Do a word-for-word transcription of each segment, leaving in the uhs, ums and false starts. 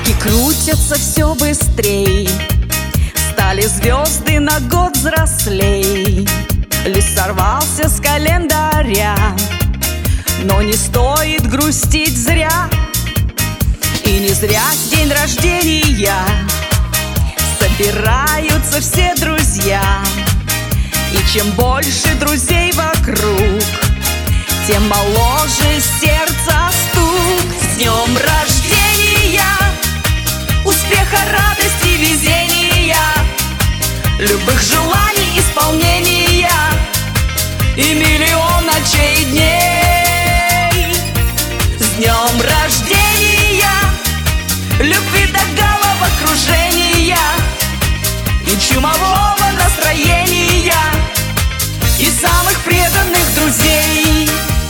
Стрелки крутятся все быстрей, стали звезды на год взрослей. Лист сорвался с календаря, но не стоит грустить зря. И не зря день рождения собираются все друзья. И чем больше друзей вокруг, тем моложе сердце стук. С днем рождения, успеха, радости, везения, любых желаний исполнения и миллион ночей и дней. С днем рождения, любви до головокружения и чумового настроения, и самых преданных друзей.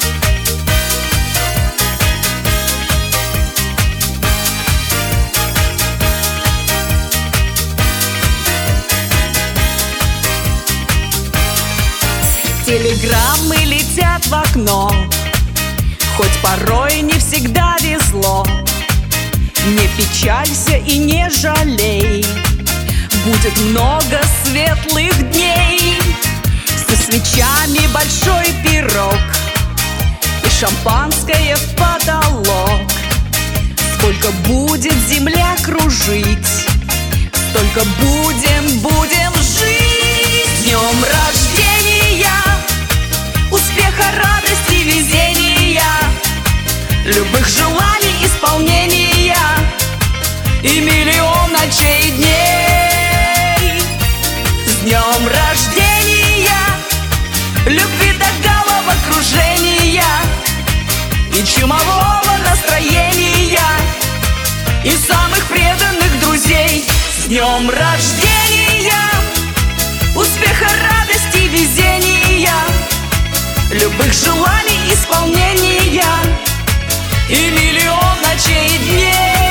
Телеграммы летят в окно, хоть порой не всегда везло. Не печалься и не жалей, будет много светлых дней. Со свечами большой пирог и шампанское в потолок. Сколько будет земля кружить, столько будем, будем жить. С днем рождения, успеха, радости, везения, любых желаний исполнения и миллион ночей и дней. С днем рождения, любви до головокружения и чумового настроения и самых преданных друзей. С днем рождения, успеха, радости, везения, любых желаний исполнения и миллион ночей и дней.